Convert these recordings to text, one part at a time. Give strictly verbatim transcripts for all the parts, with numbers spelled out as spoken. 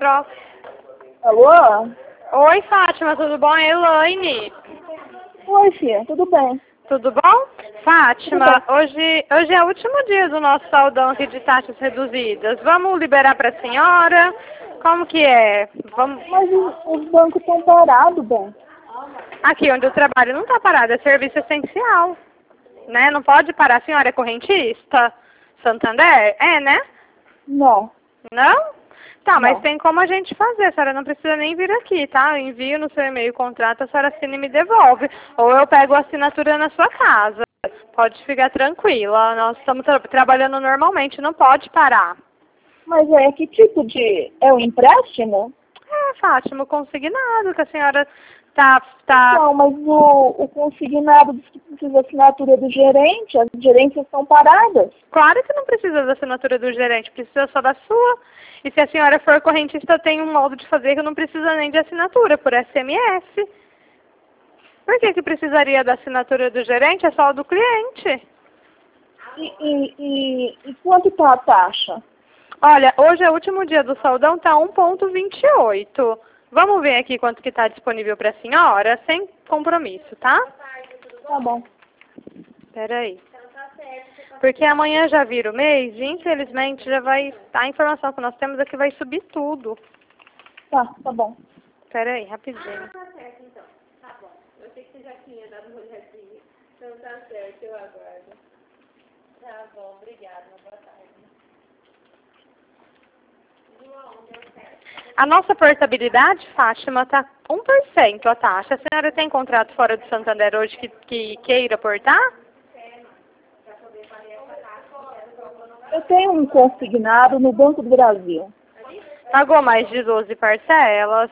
troca. Alô? Oi, Fátima, tudo bom? É Elaine. Oi, filha, tudo bem? Tudo bom? Fátima, Tudo hoje, hoje é o último dia do nosso saldão aqui de taxas reduzidas. Vamos liberar para a senhora? Como que é? Vamos... Mas os, os bancos estão parados, bem. Aqui onde eu trabalho não está parado, é serviço essencial. Né? Não pode parar. A senhora é correntista? Santander? É, né? Não. Não? Tá, mas Não. tem como a gente fazer. A senhora não precisa nem vir aqui, tá? Eu envio no seu e-mail o contrato, a senhora assina e me devolve. Ou eu pego a assinatura na sua casa. Pode ficar tranquila. Nós estamos tra trabalhando normalmente, não pode parar. Mas é que tipo de... É um empréstimo? É, Fátima, o consignado que a senhora tá... tá... Não, mas o, o consignado diz que precisa da assinatura do gerente. As gerências estão paradas. Claro que não precisa da assinatura do gerente, precisa só da sua. E se a senhora for correntista, tem um modo de fazer que não precisa nem de assinatura, por S M S. Por que que precisaria da assinatura do gerente? É só a do cliente. E, e, e, e quanto está a taxa? Olha, hoje é o último dia do saldão, tá um ponto vinte e oito. Vamos ver aqui quanto que está disponível para a senhora, sem compromisso, tá? Tá bom. Espera aí. Porque amanhã já vira o mês e infelizmente já vai... A informação que nós temos é que vai subir tudo. Tá, tá bom. Espera aí, rapidinho. Ah, tá certo então. Tá bom. Eu sei que você já tinha dado uma olhadinha. Então tá certo, eu aguardo. Tá bom, obrigada. Boa tarde. João, deu certo. A nossa portabilidade, Fátima, tá um por cento a taxa. A senhora tem contrato fora do Santander hoje que, que queira portar? Eu tenho um consignado no Banco do Brasil. Pagou mais de doze parcelas?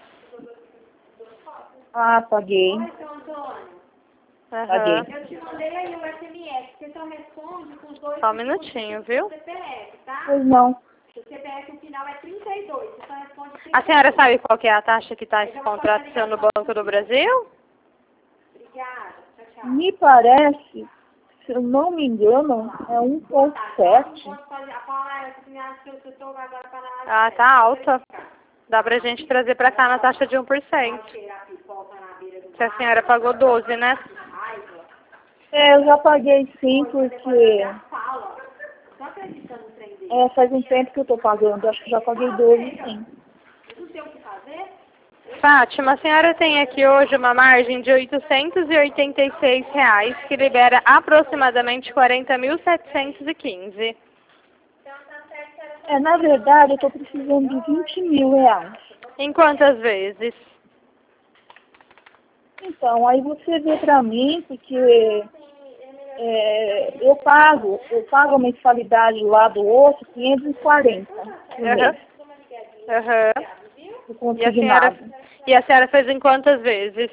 Ah, paguei. Oi, seu Antônio. Aham. Paguei. Eu te mandei aí o S M S. Você só responde com os dois Só um minutinho, viu? C P F, tá? Pois não. O C P F no final é trinta e dois. Você só responde trinta e dois. A senhora sabe qual que é a taxa que está esse contrato seu no Banco do Brasil? Obrigada. Tchau, tchau. Me parece, se eu não me engano, é um ponto sete. Ah, tá alta. Dá pra gente trazer pra cá na taxa de um por cento. Se a senhora pagou doze, né? É, eu já paguei sim, porque é, faz um tempo que eu tô pagando. Acho que já paguei doze, sim. Fátima, a senhora tem aqui hoje uma margem de oitocentos e oitenta e seis reais, que libera aproximadamente quarenta mil setecentos e quinze. É, na verdade, eu tô precisando de vinte mil reais. Em quantas vezes? Então, aí você vê pra mim, porque é, eu pago, eu pago a mensalidade lá do outro, quinhentos e quarenta por mês, Aham. Aham. o E a senhora, consignado. e a senhora fez em quantas vezes?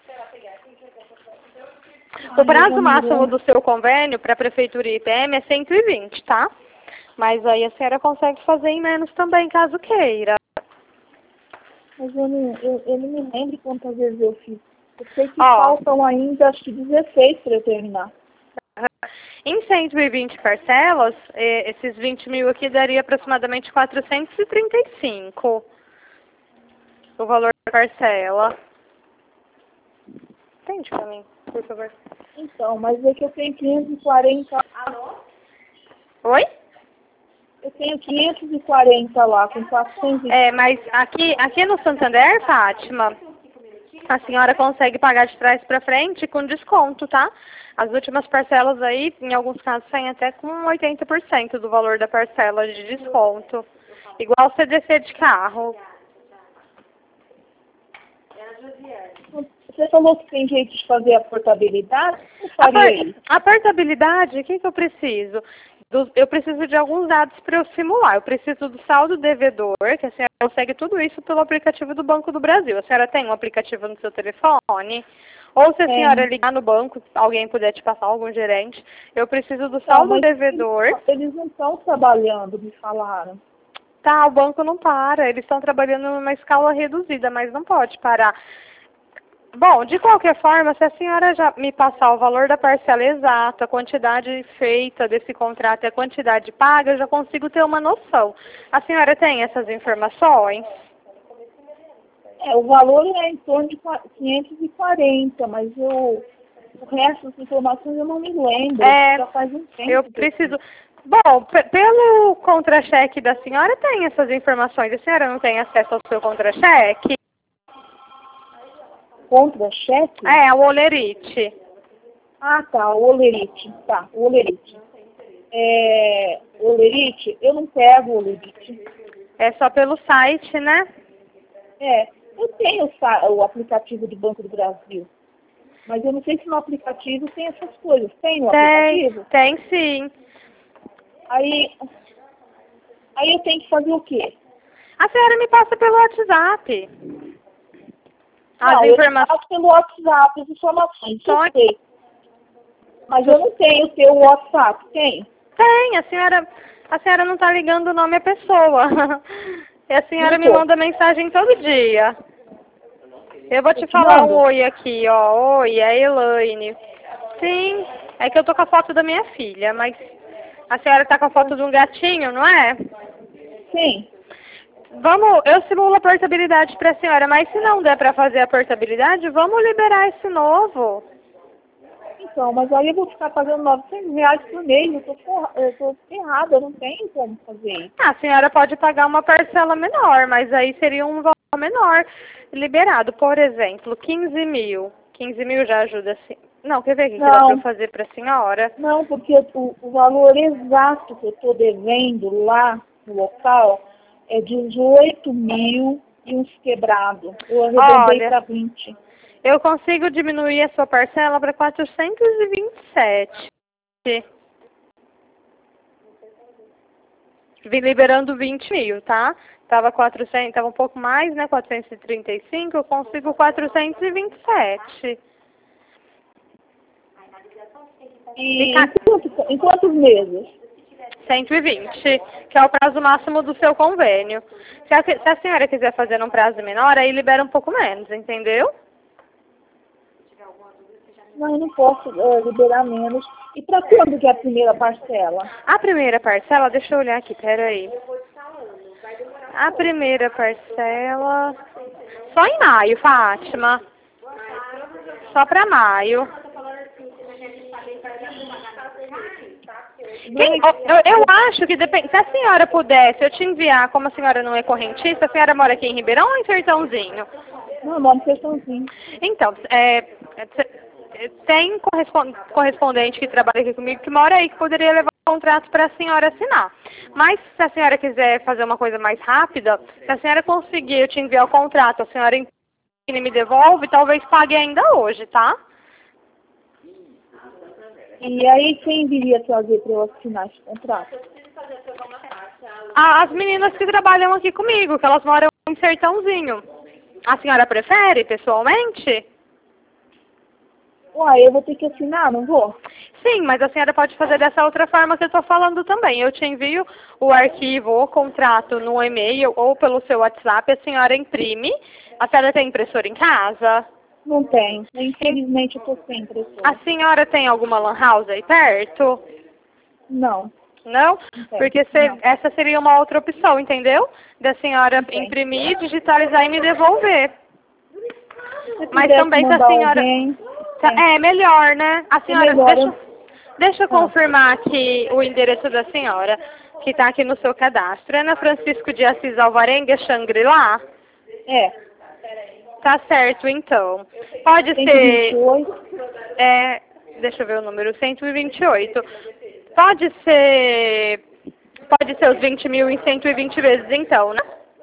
O Ai, eu prazo não me máximo lembro. do seu convênio para a Prefeitura e I P M é cento e vinte, tá? Mas aí a senhora consegue fazer em menos também, caso queira. Mas eu não, eu, eu não me lembro quantas vezes eu fiz. Eu sei que Ó. faltam ainda, acho que dezesseis para eu terminar. Em cento e vinte parcelas, eh, esses vinte mil aqui daria aproximadamente quatrocentos e trinta e cinco. O valor da parcela. Entende pra mim, por favor. Então, mas é que eu tenho quinhentos e quarenta. Alô? Oi? Eu tenho quinhentos e quarenta lá, com quatrocentos e... É, mas aqui, aqui no Santander, Fátima, a senhora consegue pagar de trás para frente com desconto, tá? As últimas parcelas aí, em alguns casos, saem até com oitenta por cento do valor da parcela de desconto. Igual C D C de carro. Você falou que tem jeito de fazer a portabilidade? Eu A, faria por- isso. a portabilidade, o que, que eu preciso? Do- eu preciso de alguns dados para eu simular. Eu preciso do saldo devedor, que a senhora consegue tudo isso pelo aplicativo do Banco do Brasil. A senhora tem um aplicativo no seu telefone? Ou se a Tem. senhora ligar no banco, alguém puder te passar, algum gerente, eu preciso do Não, saldo mas devedor. Eles, eles não estão trabalhando, me falaram. Tá, o banco não para. Eles estão trabalhando numa escala reduzida, mas não pode parar. Bom, de qualquer forma, se a senhora já me passar o valor da parcela exata, a quantidade feita desse contrato e a quantidade paga, eu já consigo ter uma noção. A senhora tem essas informações? É, o valor é em torno de quinhentos e quarenta, mas eu, o resto das informações eu não me lembro. É, já faz um tempo. eu preciso... Bom, pelo contra-cheque da senhora tem essas informações. A senhora não tem acesso ao seu contra-cheque? Contra-cheque? É, o olerite. Ah, tá, o olerite. Tá, o olerite. É, o olerite, eu não pego o olerite. É só pelo site, né? É, eu tenho o, o aplicativo do Banco do Brasil. Mas eu não sei se no aplicativo tem essas coisas. Tem no tem, aplicativo? Tem sim. Aí, aí eu tenho que fazer o quê? A senhora me passa pelo WhatsApp. As Não, informações. eu te passo pelo WhatsApp as informações. Só... Eu sei. Mas eu não tenho o seu WhatsApp, tem? Tem, a senhora, a senhora não está ligando o nome à pessoa. E a senhora me manda mensagem todo dia. Eu vou te, eu te falar mando. um oi aqui, ó. Oi, é a Elaine. Sim, é que eu tô com a foto da minha filha, mas a senhora tá com a foto de um gatinho, não é? Sim. Vamos, eu simulo a portabilidade para a senhora, mas se não der para fazer a portabilidade, vamos liberar esse novo. Então, mas aí eu vou ficar pagando novecentos reais por mês, eu tô, forra, eu tô ferrada, eu não tenho como fazer isso. Ah, a senhora pode pagar uma parcela menor, mas aí seria um valor menor liberado. Por exemplo, quinze mil. quinze mil já ajuda assim. Não, quer ver o que dá para eu fazer para a senhora? Não, porque o, o valor exato que eu estou devendo lá no local é dezoito mil e uns quebrados. Eu arredondei para vinte. Eu consigo diminuir a sua parcela para quatrocentos e vinte e sete. Vim liberando vinte mil, tá? Tava quatrocentos, tava um pouco mais, né? quatrocentos e trinta e cinco, eu consigo quatrocentos e vinte e sete. E em, quantos, em quantos meses? cento e vinte, que é o prazo máximo do seu convênio. Se a, se a senhora quiser fazer num prazo menor, aí libera um pouco menos, entendeu? Não, eu não posso uh, liberar menos. E para quando que é a primeira parcela? A primeira parcela, deixa eu olhar aqui, peraí. A primeira parcela... Só em maio, Fátima. Só para maio. Quem, eu, eu acho que depende. Se a senhora pudesse, eu te enviar, como a senhora não é correntista, a senhora mora aqui em Ribeirão ou em Sertãozinho? Não, moro em Sertãozinho. Então, é, tem correspondente que trabalha aqui comigo que mora aí, que poderia levar o contrato para a senhora assinar. Mas se a senhora quiser fazer uma coisa mais rápida, se a senhora conseguir, eu te enviar o contrato, a senhora me devolve, talvez pague ainda hoje, tá? E aí, quem viria trazer para eu assinar esse contrato? As meninas que trabalham aqui comigo, que elas moram em Sertãozinho. A senhora prefere, pessoalmente? Uai, eu vou ter que assinar, não vou? Sim, mas a senhora pode fazer dessa outra forma que eu estou falando também. Eu te envio o arquivo ou contrato no e-mail ou pelo seu WhatsApp, a senhora imprime. A senhora tem impressora em casa? Não tem. Infelizmente, eu estou sem impressora. A senhora tem alguma lan house aí perto? Não. Não? Não Porque se, não. essa seria uma outra opção, entendeu? Da senhora imprimir, digitalizar e me devolver. Mas também se a senhora... Alguém, é. é melhor, né? A senhora... É melhor, deixa, deixa eu confirmar aqui o endereço da senhora, que está aqui no seu cadastro. É na Francisco de Assis Alvarenga, Xangri-Lá? É. Tá certo, então. Pode cento e vinte e oito. ser... É, deixa eu ver o número, cento e vinte e oito. Pode ser... Pode ser os vinte mil em cento e vinte vezes, então, né?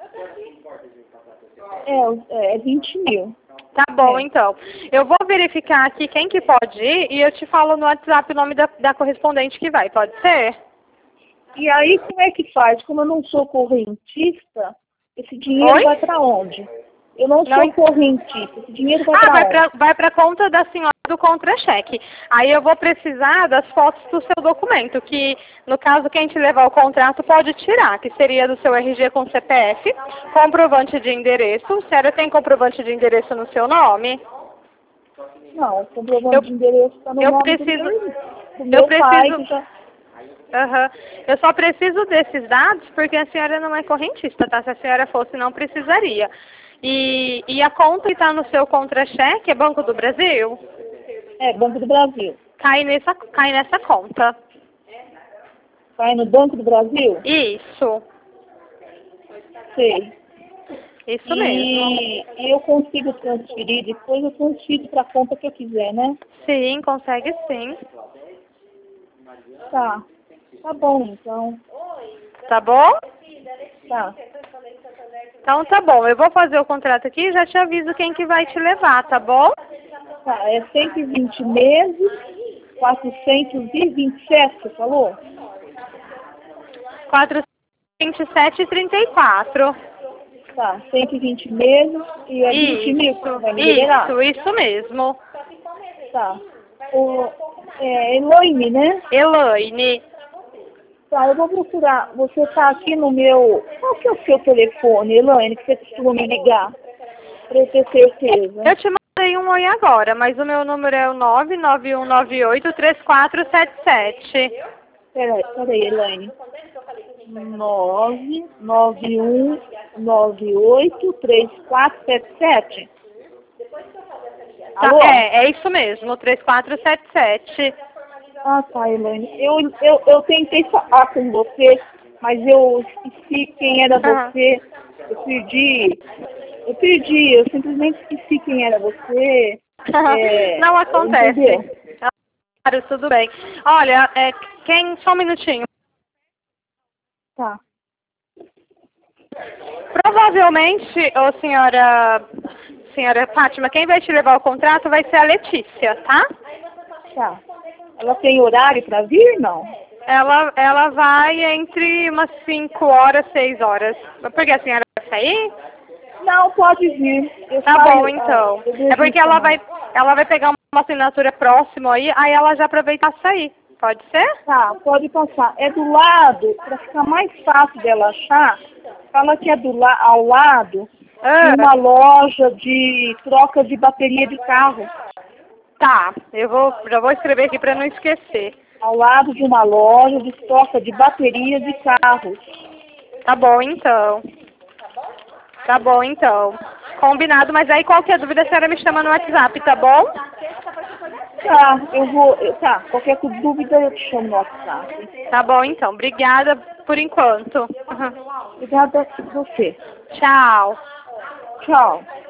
É, é vinte mil. Tá bom, é. então. Eu vou verificar aqui quem que pode ir e eu te falo no WhatsApp o nome da, da correspondente que vai, pode ser? E aí, como é que faz? Como eu não sou correntista, esse dinheiro Oi? vai para onde? Eu não sou Não. correntista, esse dinheiro vai ah, para vai onde? pra, vai para conta da senhora do contra-cheque. Aí eu vou precisar das fotos do seu documento, que no caso quem te levar o contrato pode tirar, que seria do seu R G com C P F, comprovante de endereço. A senhora tem comprovante de endereço no seu nome? Não, o comprovante Eu- de endereço está no eu nome preciso- do meu, do eu meu pai. preciso- Que já... Aham. Eu só preciso desses dados porque a senhora não é correntista, tá? Se a senhora fosse, não precisaria. E, e a conta que está no seu contra-cheque é Banco do Brasil? É, Banco do Brasil. Cai nessa, cai nessa conta. Cai no Banco do Brasil? Isso. Sei. Isso e, mesmo. E eu consigo transferir, depois eu transfiro para a conta que eu quiser, né? Sim, consegue sim. Tá. Tá bom, então. Tá bom? Tá. Então tá bom, eu vou fazer o contrato aqui e já te aviso quem que vai te levar, tá bom? Tá, é cento e vinte meses, quatrocentos e vinte e sete, você falou? quatrocentos e vinte e sete e trinta e quatro. Tá, cento e vinte meses e é vinte mil que vai me liberar? Isso, isso mesmo. Tá. O, é, Elaine, né? Elaine. Tá, eu vou procurar. Você tá aqui no meu... Qual que é o seu telefone, Elaine, que você costuma me ligar? Pra eu ter certeza. Eu te mandei um oi agora, mas o meu número é o nove nove um nove oito três quatro sete sete. Peraí, peraí, Elaine. nove nove um nove oito três quatro sete sete. Tá, é, é isso mesmo, três quatro sete sete. Ah, tá, Elaine. Eu, eu, eu tentei falar com você, mas eu esqueci quem era você. Eu perdi. Eu perdi, eu simplesmente esqueci quem era você. É, não acontece. Entendeu? Claro, tudo bem. Olha, é, quem... Só um minutinho. Tá. Provavelmente, ô senhora... Senhora Fátima, quem vai te levar o contrato vai ser a Letícia, tá? Tá. Ela tem horário para vir, não? Ela, ela vai entre umas cinco horas, seis horas. Porque a senhora vai sair? Não, pode vir. Eu tá saio, bom, então. Ah, é porque ela vai, ela vai pegar uma assinatura próxima aí, aí ela já aproveita e sair. Pode ser? Tá, pode passar. É do lado, para ficar mais fácil dela achar, fala que é do la ao lado Ah. de uma loja de troca de bateria de carro. Tá, eu vou, já vou escrever aqui para não esquecer. Ao lado de uma loja de troca de bateria de carros. Tá bom, então. Tá bom, então. Combinado, mas aí qualquer dúvida a senhora me chama no WhatsApp, tá bom? Tá, eu vou... Eu, tá, qualquer dúvida eu te chamo no WhatsApp. Tá bom, então. Obrigada por enquanto. Obrigada a você. Tchau. Tchau.